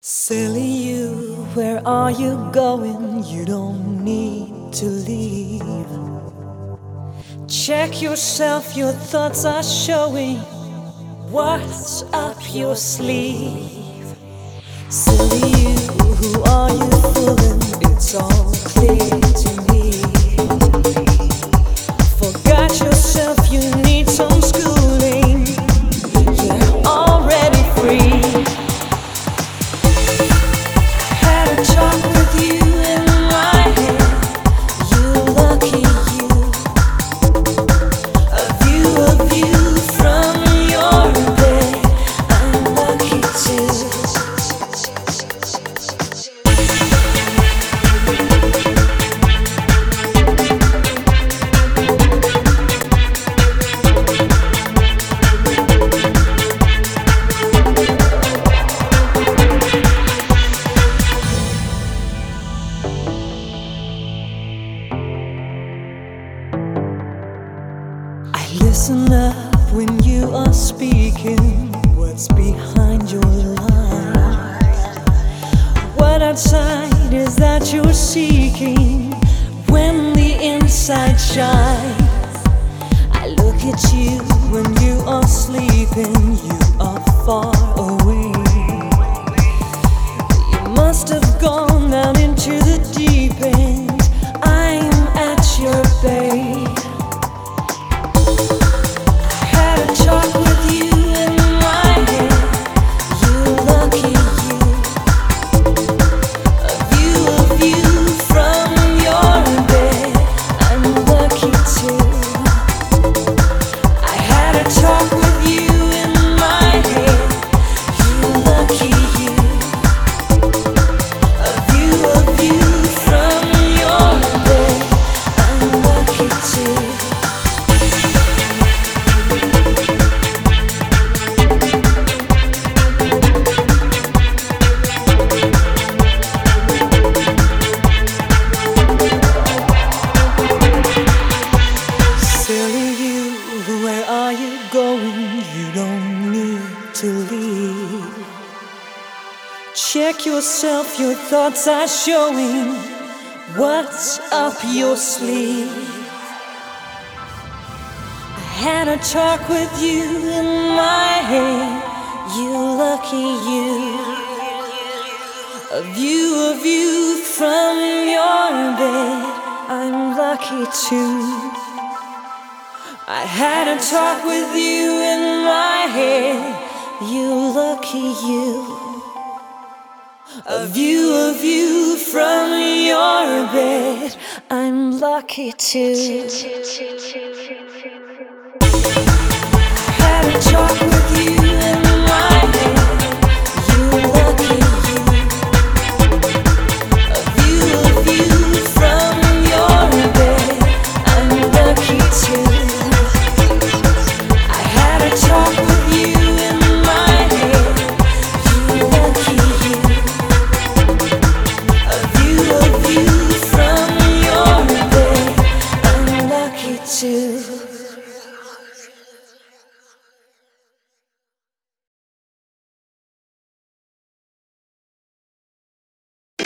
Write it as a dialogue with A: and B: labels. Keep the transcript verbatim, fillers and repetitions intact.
A: Silly you, where are you going? You don't need to leave. Check yourself, your thoughts are showing what's up your sleeve. Silly you, who are you fooling? It's all clear to me. Forgot yourself, you need some schooling. You're already free. Talk with you in my head. You lucky you. A view of you from your bed. I'm lucky too. Listen up when you are speaking. What's behind your lies? What outside is that you're seeking? When the inside shines, I look at you when you are sleeping. You are far away. You must have gone down into the deep end. I'm at your base. Talk with you in my head. You lucky you. A view of you from your bed. I'm lucky too. I had a talk with you in my head. You lucky you. A view of you from your bed. I'm lucky too. Where are you going? You don't need to leave. Check yourself, your thoughts are showing what's up your sleeve. I had a talk with you in my head. You lucky you. A view of you from your bed. I'm lucky too. I had a talk with you in my head. You lucky you. A view of you from your bed. I'm lucky too. Had a talk with